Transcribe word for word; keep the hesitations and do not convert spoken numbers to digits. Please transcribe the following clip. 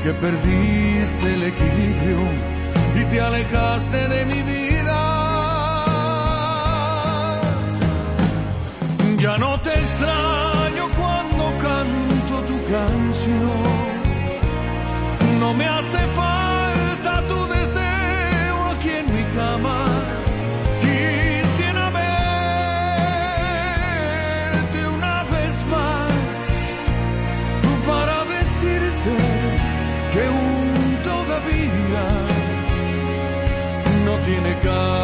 que perdiste el equilibrio y te alejaste de mi